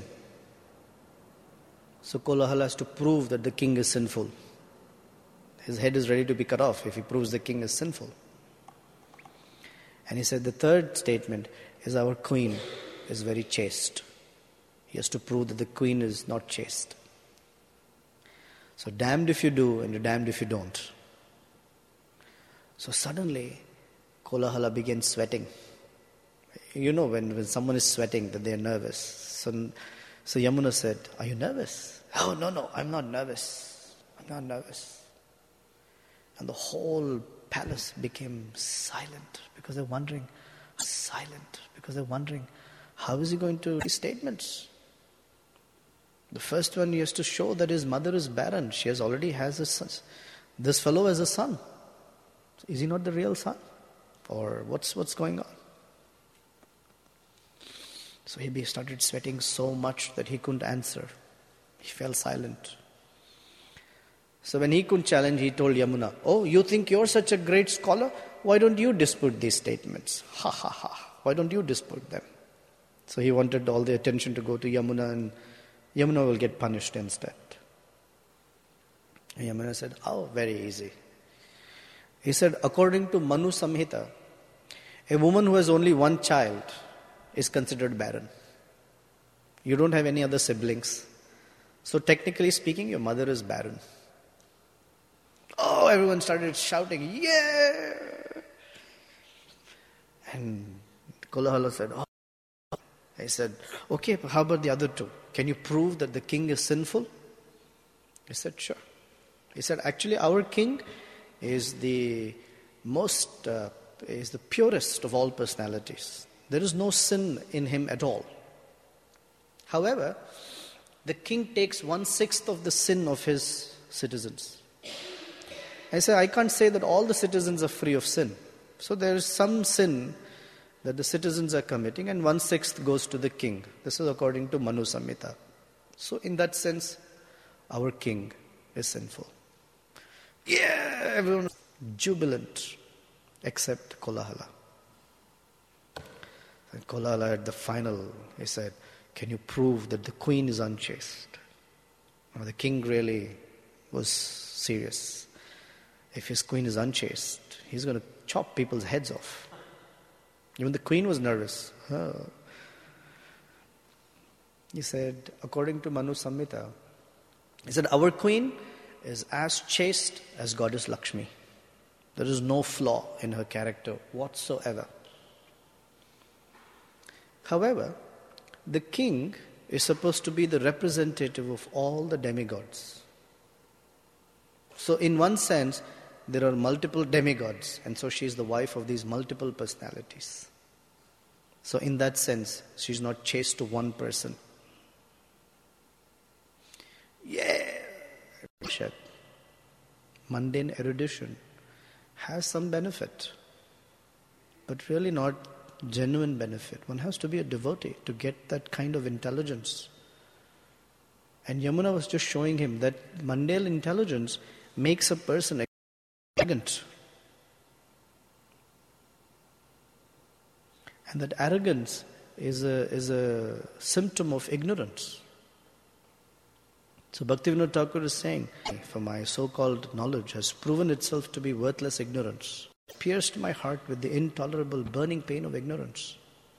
So Kolahala has to prove that the king is sinful. His head is ready to be cut off if he proves the king is sinful. And he said the third statement is our queen is very chaste. He has to prove that the queen is not chaste. So damned if you do and you're damned if you don't. So suddenly, Kolahala began sweating. You know when someone is sweating that they are nervous. So Yamuna said, "Are you nervous?" "Oh, no, I'm not nervous. I'm not nervous." And the whole palace became silent because they're wondering, how is he going to make statements? The first one, he has to show that his mother is barren. She already has a son. This fellow has a son. Is he not the real son? Or what's going on? So he started sweating so much that he couldn't answer. He fell silent. So when he couldn't challenge, he told Yamuna, "Oh, you think you're such a great scholar? Why don't you dispute these statements? Ha ha ha. Why don't you dispute them?" So he wanted all the attention to go to Yamuna, and Yamuna will get punished instead. And Yamuna said, "Oh, very easy." He said, according to Manu Samhita, a woman who has only one child is considered barren. You don't have any other siblings. So technically speaking, your mother is barren. Oh, everyone started shouting, "Yeah!" And Kolahala said, "Oh." He said, "Okay, but how about the other two? Can you prove that the king is sinful?" He said, "Sure." He said, "Actually, our king is the purest of all personalities. There is no sin in him at all. However, the king takes 1/6 of the sin of his citizens." I said, I can't say that all the citizens are free of sin. So there is some sin that the citizens are committing, and 1/6 goes to the king. This is according to Manu Samhita. So in that sense, our king is sinful. Yeah, everyone was jubilant, except Kolahala. And Kolahala at the final, he said, "Can you prove that the queen is unchaste?" Now, the king really was serious. If his queen is unchaste, he's going to chop people's heads off. Even the queen was nervous. Oh. He said, according to Manu Samhita, he said, our queen is as chaste as goddess Lakshmi. There is no flaw in her character whatsoever. However, the king is supposed to be the representative of all the demigods. So in one sense, there are multiple demigods, and so she is the wife of these multiple personalities. So in that sense, she's not chaste to one person. Yeah! Mundane erudition has some benefit, but really not genuine benefit. One has to be a devotee to get that kind of intelligence. And Yamuna was just showing him that mundane intelligence makes a person arrogant. And that arrogance is a symptom of ignorance. So Bhaktivinoda Thakur is saying, for my so-called knowledge has proven itself to be worthless ignorance. It pierced my heart with the intolerable burning pain of ignorance.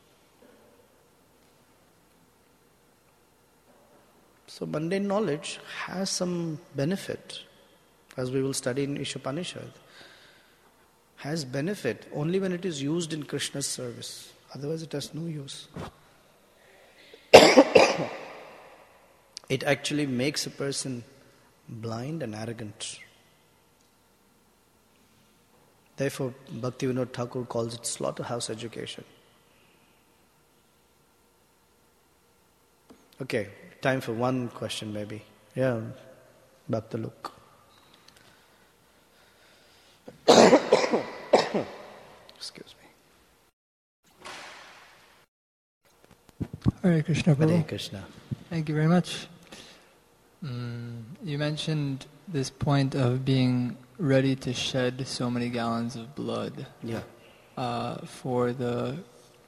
So mundane knowledge has some benefit, as we will study in Ishopanishad. Has benefit only when it is used in Krishna's service. Otherwise it has no use. It actually makes a person blind and arrogant. Therefore, Bhaktivinoda Thakur calls it slaughterhouse education. Okay, time for one question maybe. Yeah, Bhakta Luke. Excuse me. Hare Krishna, Prabhu. Hare Krishna. Thank you very much. You mentioned this point of being ready to shed so many gallons of blood. Yeah. For the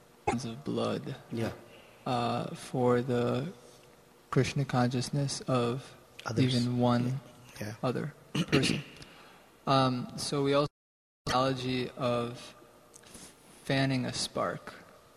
for the Krishna consciousness of others. Even one Yeah. other person. So we also have the analogy of fanning a spark.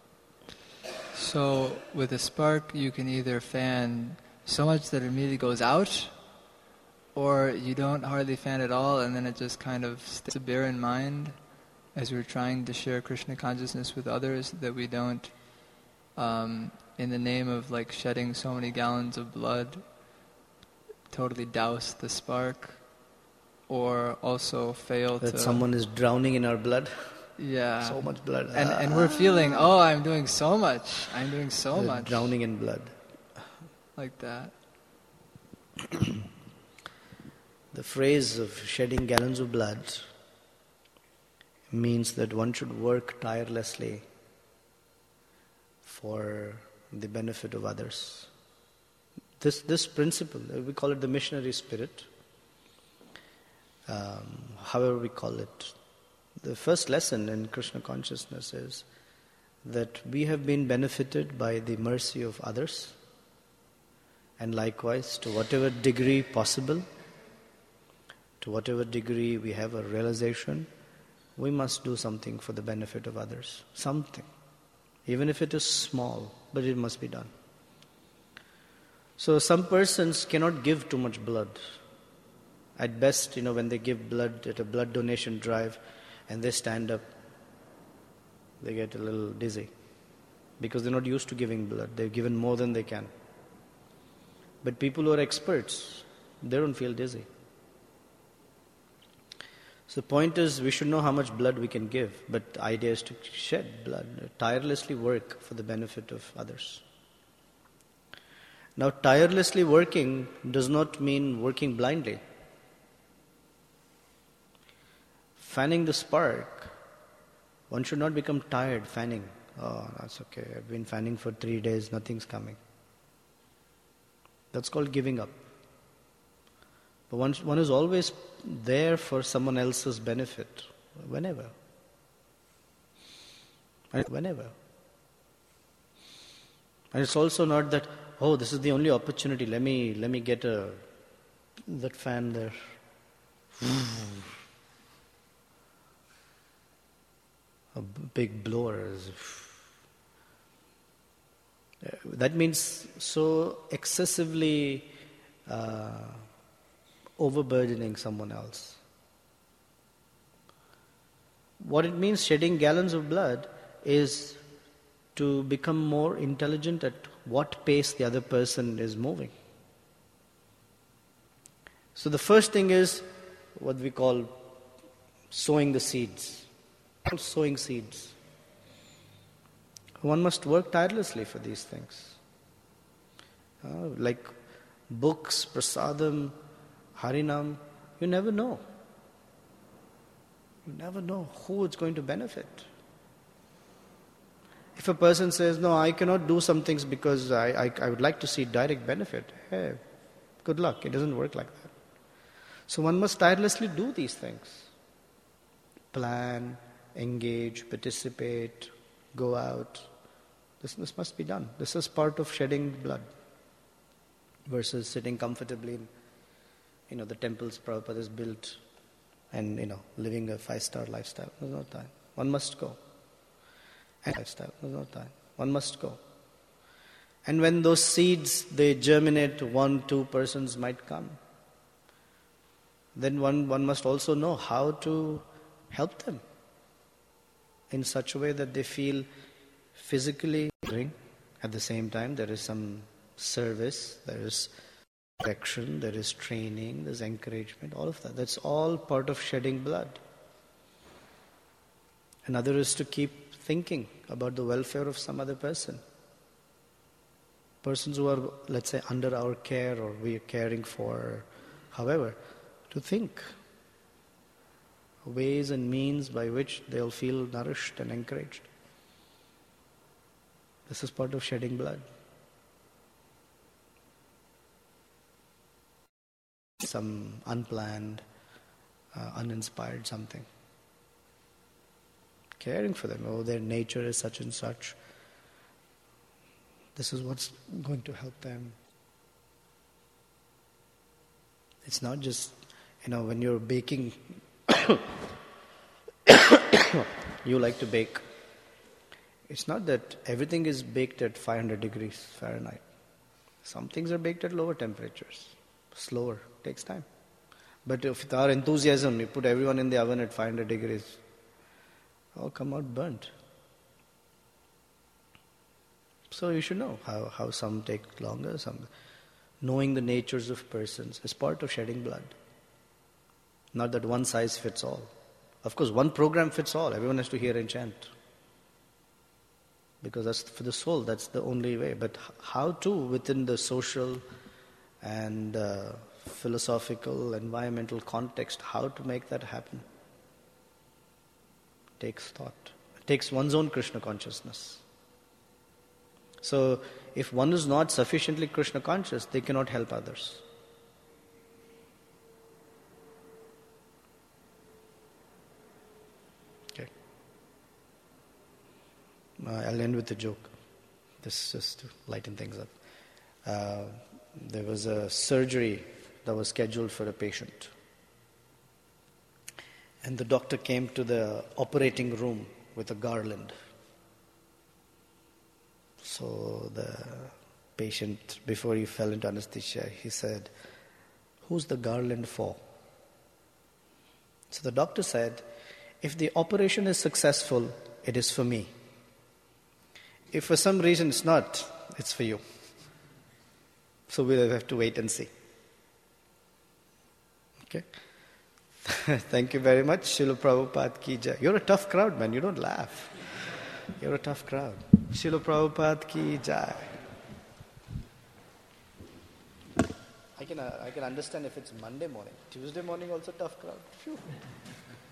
So with a spark, you can either fan so much that it immediately goes out, or you don't hardly fan at all, and then it just kind of stays to bear in mind as we're trying to share Krishna consciousness with others, that we don't, in the name of like shedding so many gallons of blood, totally douse the spark, or also fail that to... someone is drowning in our blood. Yeah. So much blood. And we're feeling, oh, I'm doing so much. I'm doing so much. Drowning in blood. Like that. The phrase of shedding gallons of blood means that one should work tirelessly for the benefit of others. This principle, we call it the missionary spirit, however we call it. The first lesson in Krishna consciousness is that we have been benefited by the mercy of others, and likewise, to whatever degree possible, to whatever degree we have a realization, we must do something for the benefit of others. Something. Even if it is small, but it must be done. So some persons cannot give too much blood. At best, when they give blood at a blood donation drive and they stand up, they get a little dizzy. Because they're not used to giving blood. They've given more than they can. But people who are experts, they don't feel dizzy. So the point is, we should know how much blood we can give, but the idea is to shed blood, tirelessly work for the benefit of others. Now, tirelessly working does not mean working blindly. Fanning the spark, one should not become tired fanning. Oh, that's okay, I've been fanning for 3 days, nothing's coming. That's called giving up. But one is always there for someone else's benefit, whenever. Whenever. And it's also not that, oh, this is the only opportunity, let me get that fan there. A big blower. That means so excessively overburdening someone else. What it means, shedding gallons of blood, is to become more intelligent at what pace the other person is moving. So the first thing is what we call sowing the seeds. Sowing seeds. One must work tirelessly for these things. Like books, prasadam, harinam, you never know. You never know who it's going to benefit. If a person says, no, I cannot do some things because I would like to see direct benefit, hey, good luck, it doesn't work like that. So one must tirelessly do these things. Plan, engage, participate, go out. This must be done. This is part of shedding blood versus sitting comfortably in the temples Prabhupada has built and living a 5-star lifestyle. There's no time. One must go. And lifestyle. There's no time. One must go. And when those seeds, they germinate, 1-2 persons might come. Then one must also know how to help them in such a way that they feel physically doing. At the same time, there is some service, there is direction, there is training, there's encouragement, all of that. That's all part of shedding blood. Another is to keep thinking about the welfare of some other person. Persons who are, let's say, under our care or we are caring for, however, to think ways and means by which they'll feel nourished and encouraged. This is part of shedding blood. Some unplanned, uninspired something. Caring for them. Oh, their nature is such and such. This is what's going to help them. It's not just, when you're baking, you like to bake. It's not that everything is baked at 500 degrees Fahrenheit. Some things are baked at lower temperatures. Slower, takes time. But if with our enthusiasm, we put everyone in the oven at 500 degrees, all come out burnt. So you should know how some take longer, some. Knowing the natures of persons is part of shedding blood. Not that one size fits all. Of course, one program fits all. Everyone has to hear and chant. Because that's for the soul, that's the only way. But how to, within the social and philosophical, environmental context, how to make that happen? Takes thought. It takes one's own Krishna consciousness. So, if one is not sufficiently Krishna conscious, they cannot help others. Okay. I'll end with a joke. This is to lighten things up. There was a surgery that was scheduled for a patient. And the doctor came to the operating room with a garland. So the patient, before he fell into anesthesia, he said, "Who's the garland for?" So the doctor said, "If the operation is successful, it is for me. If for some reason it's not, it's for you. So we'll have to wait and see." Okay? Thank you very much. Srila Prabhupada ki jai. You're a tough crowd, man. You don't laugh. You're a tough crowd. Srila Prabhupada ki jai. I can understand if it's Monday morning. Tuesday morning also tough crowd. Phew.